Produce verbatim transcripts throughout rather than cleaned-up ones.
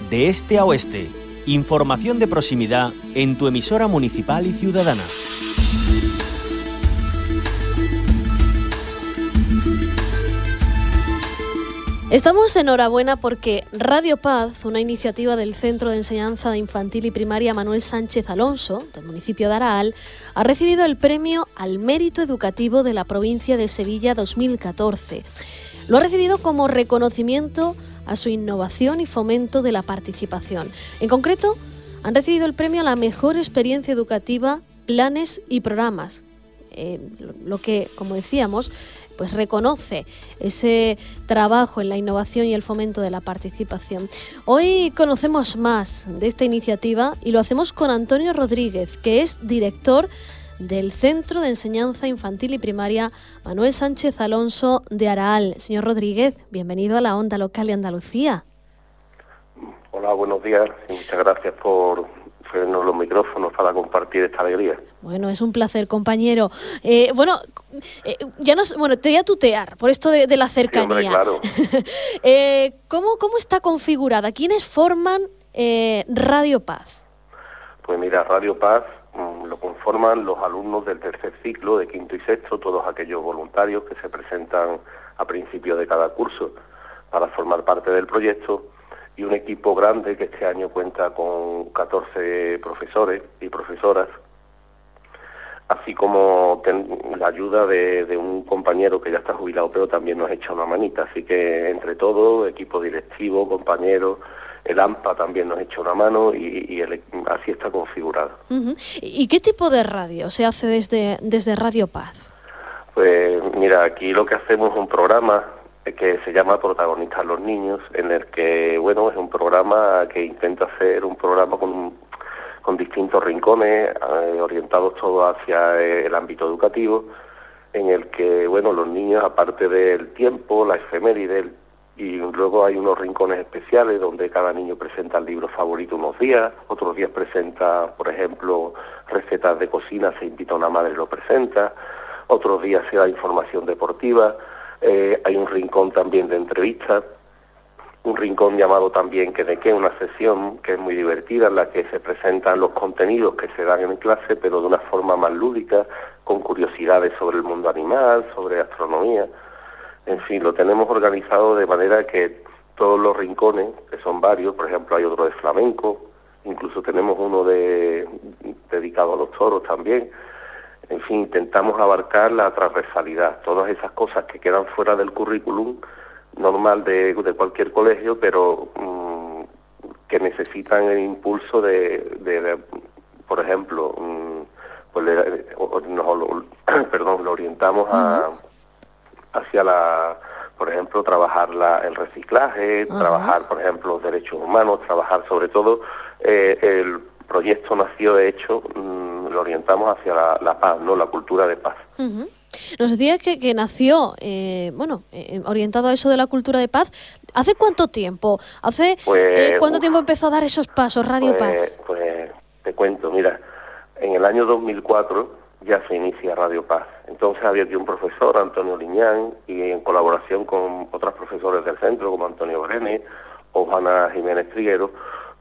de este a oeste. Información de proximidad en tu emisora municipal y ciudadana. Estamos de enhorabuena porque Radio Paz, una iniciativa del Centro de Enseñanza Infantil y Primaria Manuel Sánchez Alonso, del municipio de Araal, ha recibido el premio al Mérito Educativo de la provincia de Sevilla dos mil catorce. Lo ha recibido como reconocimiento a su innovación y fomento de la participación. En concreto, han recibido el premio a la mejor experiencia educativa, planes y programas. Eh, lo que, como decíamos, pues reconoce ese trabajo en la innovación y el fomento de la participación. Hoy conocemos más de esta iniciativa y lo hacemos con Antonio Rodríguez, que es director del Centro de Enseñanza Infantil y Primaria Manuel Sánchez Alonso de Araal. Señor Rodríguez, bienvenido a la Onda Local de Andalucía. Hola, buenos días y muchas gracias por ofrecernos los micrófonos para compartir esta alegría. Bueno, es un placer, compañero. Eh, bueno, eh, ya nos, bueno, te voy a tutear por esto de, de la cercanía. Sí, hombre, claro. eh, ¿cómo, ¿Cómo está configurada? ¿Quiénes forman eh, Radio Paz? Pues mira, Radio Paz mmm, lo conforman los alumnos del tercer ciclo, de quinto y sexto, todos aquellos voluntarios que se presentan a principio de cada curso para formar parte del proyecto, y un equipo grande que este año cuenta con catorce profesores y profesoras, así como ten, la ayuda de, de un compañero que ya está jubilado, pero también nos echa una manita. Así que entre todos, equipo directivo, compañeros, el AMPA también nos echa una mano y, y el, así está configurado. Uh-huh. ¿Y qué tipo de radio se hace desde, desde Radio Paz? Pues mira, aquí lo que hacemos es un programa que se llama Protagonistas los Niños, en el que, bueno, es un programa que intenta hacer un programa con, con distintos rincones, eh, orientados todos hacia el ámbito educativo, en el que, bueno, los niños, aparte del tiempo, la efeméride, y luego hay unos rincones especiales donde cada niño presenta el libro favorito unos días, otros días presenta, por ejemplo, recetas de cocina, se invita a una madre y lo presenta, otros días se da información deportiva. Eh, hay un rincón también de entrevistas, un rincón llamado también que de qué, una sesión que es muy divertida, en la que se presentan los contenidos que se dan en clase, pero de una forma más lúdica, con curiosidades sobre el mundo animal, sobre astronomía. En fin, lo tenemos organizado de manera que todos los rincones, que son varios, por ejemplo hay otro de flamenco, incluso tenemos uno de dedicado a los toros también. En fin, intentamos abarcar la transversalidad, todas esas cosas que quedan fuera del currículum normal de, de cualquier colegio, pero mmm, que necesitan el impulso de, de, de por ejemplo, mmm, pues le, o, nos, lo, perdón, lo orientamos a, hacia la, por ejemplo, trabajar la, el reciclaje, uh-huh. trabajar, por ejemplo, los derechos humanos, trabajar sobre todo eh, el proyecto nació, de hecho, mmm, lo orientamos hacia la, la paz, ¿no? La cultura de paz. Uh-huh. Nos decía que, que nació, eh, bueno, eh, orientado a eso de la cultura de paz. ¿Hace cuánto tiempo? ¿Hace pues, eh, cuánto uf, tiempo empezó a dar esos pasos Radio pues, Paz? Pues te cuento, mira, en el año dos mil cuatro ya se inicia Radio Paz. Entonces había aquí un profesor, Antonio Liñán, y en colaboración con otros profesores del centro, como Antonio Brenes o Juana Jiménez Triguero,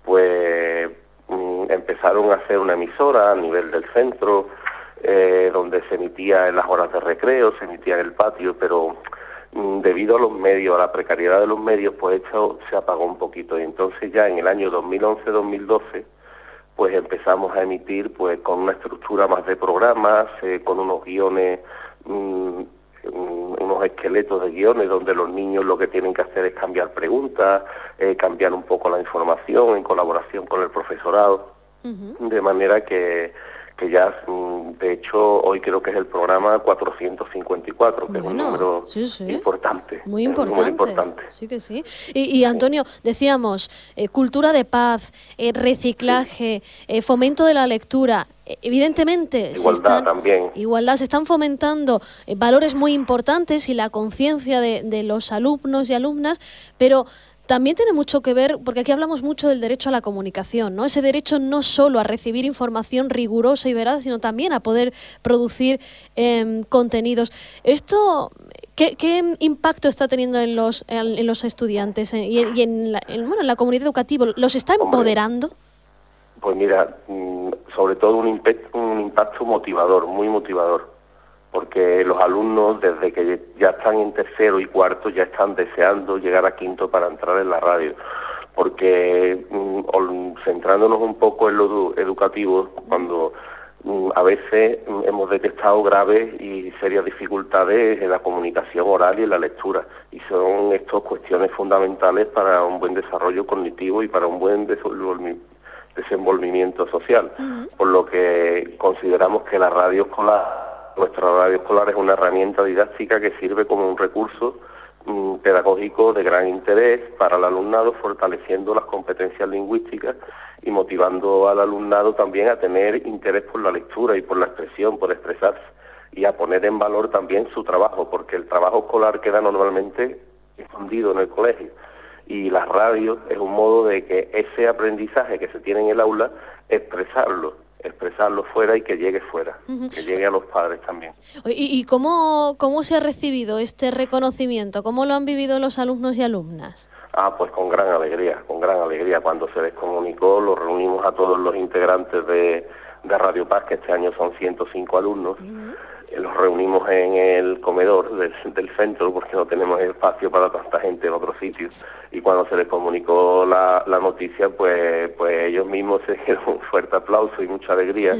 pues empezaron a hacer una emisora a nivel del centro, eh, donde se emitía en las horas de recreo, se emitía en el patio, pero mm, debido a los medios, a la precariedad de los medios, pues esto se apagó un poquito. Y entonces ya en el año dos mil once dos mil doce, pues empezamos a emitir pues con una estructura más de programas, eh, con unos guiones, mm, unos esqueletos de guiones donde los niños lo que tienen que hacer es cambiar preguntas, eh, cambiar un poco la información en colaboración con el profesorado, uh-huh. de manera que, que ya, de hecho, hoy creo que es el programa cuatrocientos cincuenta y cuatro, que bueno, es un número sí, sí. importante. Muy importante. Muy importante. Sí que sí. Y, y Antonio, decíamos, eh, cultura de paz, eh, reciclaje, sí. eh, fomento de la lectura. Evidentemente, igualdad se están, también. Igualdad, se están fomentando eh, valores muy importantes y la conciencia de, de los alumnos y alumnas, pero también tiene mucho que ver, porque aquí hablamos mucho del derecho a la comunicación, ¿no? Ese derecho no solo a recibir información rigurosa y veraz, sino también a poder producir eh, contenidos. Esto, ¿qué, qué impacto está teniendo en los en, en los estudiantes en, y, en, y en, la, en, bueno, en la comunidad educativa? ¿Los está empoderando? Pues mira, sobre todo un impacto, un impacto motivador, muy motivador, porque los alumnos desde que ya están en tercero y cuarto ya están deseando llegar a quinto para entrar en la radio, porque centrándonos un poco en lo educativo, cuando a veces hemos detectado graves y serias dificultades en la comunicación oral y en la lectura, y son estas cuestiones fundamentales para un buen desarrollo cognitivo y para un buen desenvolvimiento social, uh-huh. Por lo que consideramos que la radio escolar Nuestra radio escolar es una herramienta didáctica que sirve como un recurso mm, pedagógico de gran interés para el alumnado, fortaleciendo las competencias lingüísticas y motivando al alumnado también a tener interés por la lectura y por la expresión, por expresarse, y a poner en valor también su trabajo, porque el trabajo escolar queda normalmente escondido en el colegio, y la radio es un modo de que ese aprendizaje que se tiene en el aula, expresarlo, expresarlo fuera y que llegue fuera, uh-huh. que llegue a los padres también. ¿Y, y cómo, cómo se ha recibido este reconocimiento? ¿Cómo lo han vivido los alumnos y alumnas? Ah, pues con gran alegría, con gran alegría. Cuando se les comunicó, los reunimos a todos los integrantes de, de Radio Paz, que este año son ciento cinco alumnos, uh-huh. Los reunimos en el comedor del, del centro, porque no tenemos espacio para tanta gente en otros sitios, y cuando se les comunicó la, la noticia, pues pues ellos mismos se dieron un fuerte aplauso y mucha alegría,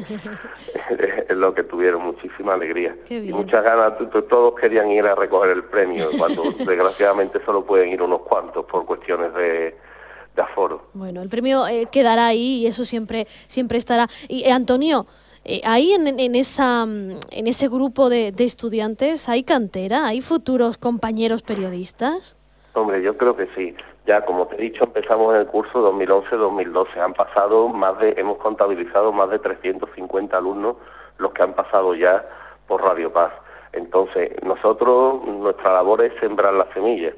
es lo que tuvieron, muchísima alegría. Y muchas ganas, todos querían ir a recoger el premio, cuando desgraciadamente solo pueden ir unos cuantos por cuestiones de... de aforo. Bueno, el premio eh, quedará ahí y eso siempre siempre estará. Y eh, Antonio, eh, ahí en, en esa en ese grupo de, de estudiantes, ¿hay cantera? ¿Hay futuros compañeros periodistas? Hombre, yo creo que sí. Ya, como te he dicho, empezamos en el curso dos mil once dos mil doce. Han pasado más de, hemos contabilizado más de trescientos cincuenta alumnos los que han pasado ya por Radio Paz. Entonces, nosotros, nuestra labor es sembrar las semillas.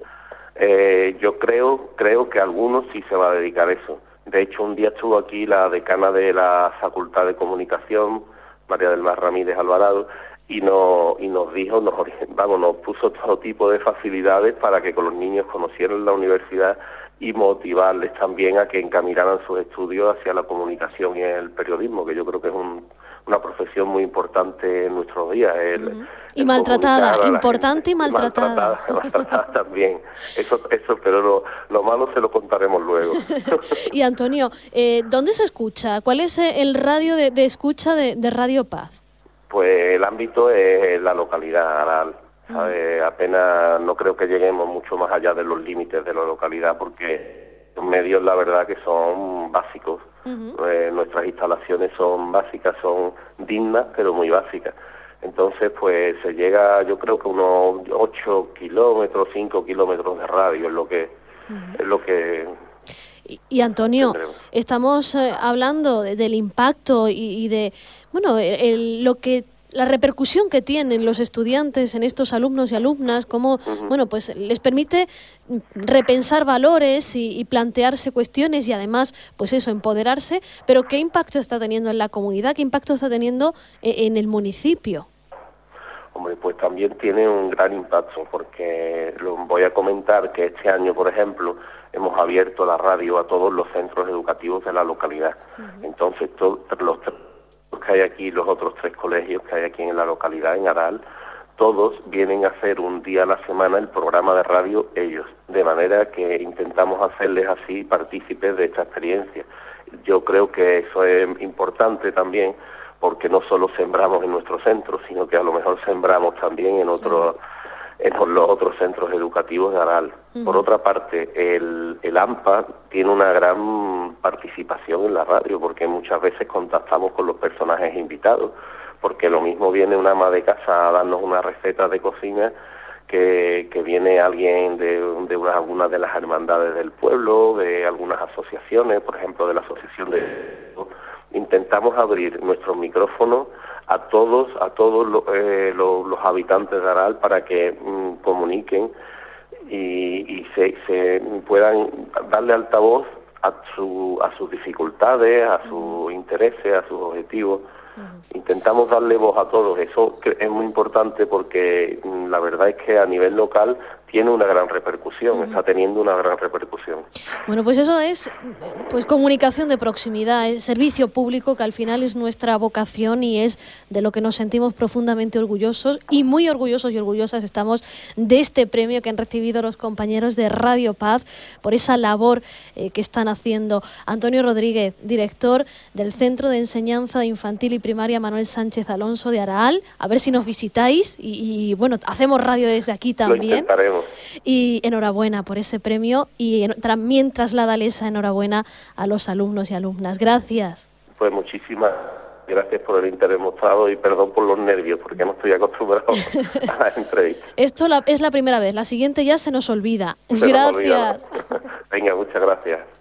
Eh, yo creo creo que algunos sí se va a dedicar a eso. De hecho, un día estuvo aquí la decana de la Facultad de Comunicación, María del Mar Ramírez Alvarado, y nos y nos dijo, nos vamos, nos puso todo tipo de facilidades para que con los niños conocieran la universidad y motivarles también a que encaminaran sus estudios hacia la comunicación y el periodismo, que yo creo que es un, una profesión muy importante en nuestros días. El, uh-huh. Y maltratada, importante y maltratada. maltratada. Maltratada también. Eso, eso, pero lo, lo malo se lo contaremos luego. Y Antonio, eh, ¿dónde se escucha? ¿Cuál es el radio de, de escucha de, de Radio Paz? Pues el ámbito es la localidad Aral. ¿Sabe? Uh-huh. Apenas no creo que lleguemos mucho más allá de los límites de la localidad, porque los medios la verdad que son básicos. Uh-huh. Eh, nuestras instalaciones son básicas, son dignas, pero muy básicas. Entonces, pues se llega, yo creo que unos ocho kilómetros, cinco kilómetros de radio es lo que... Uh-huh. es lo que y, y Antonio, tendremos. Estamos eh, hablando de, del impacto y, y de, bueno, el, el, lo que... la repercusión que tienen los estudiantes en estos alumnos y alumnas, cómo, uh-huh. bueno, pues les permite repensar valores y, y plantearse cuestiones y además, pues eso, empoderarse, pero ¿qué impacto está teniendo en la comunidad? ¿Qué impacto está teniendo en el municipio? Hombre, pues también tiene un gran impacto, porque lo voy a comentar que este año, por ejemplo, hemos abierto la radio a todos los centros educativos de la localidad. Uh-huh. Entonces, todos los que hay aquí, los otros tres colegios que hay aquí en la localidad, en Aral, todos vienen a hacer un día a la semana el programa de radio ellos, de manera que intentamos hacerles así partícipes de esta experiencia. Yo creo que eso es importante también, porque no solo sembramos en nuestro centro, sino que a lo mejor sembramos también en otros en los otros centros educativos de Aral. Uh-huh. Por otra parte, el, el AMPA tiene una gran participación en la radio, porque muchas veces contactamos con los personajes invitados, porque lo mismo viene una ama de casa a darnos una receta de cocina, que, que viene alguien de, de una, alguna de las hermandades del pueblo, de algunas asociaciones, por ejemplo, de la asociación de... Intentamos abrir nuestros micrófonos a todos a todos lo, eh, lo, los habitantes de Aral para que mm, comuniquen y, y se, se puedan darle altavoz a, su, a sus dificultades, a sus intereses, a sus objetivos. Uh-huh. Intentamos darle voz a todos. Eso es muy importante porque la verdad es que a nivel local tiene una gran repercusión, uh-huh. está teniendo una gran repercusión. Bueno, pues eso es pues comunicación de proximidad, el servicio público, que al final es nuestra vocación y es de lo que nos sentimos profundamente orgullosos, y muy orgullosos y orgullosas estamos de este premio que han recibido los compañeros de Radio Paz por esa labor eh, que están haciendo. Antonio Rodríguez, director del Centro de Enseñanza Infantil y Primaria Manuel Sánchez Alonso de Araal, a ver si nos visitáis y, y bueno, hacemos radio desde aquí también. Lo intentaremos. Y enhorabuena por ese premio y también trasládale esa enhorabuena a los alumnos y alumnas. Gracias. Pues muchísimas gracias por el interés mostrado y perdón por los nervios porque no estoy acostumbrado a las entrevistas. Esto la, es la primera vez, la siguiente ya se nos olvida. Se Gracias. nos olvida. Venga, muchas gracias.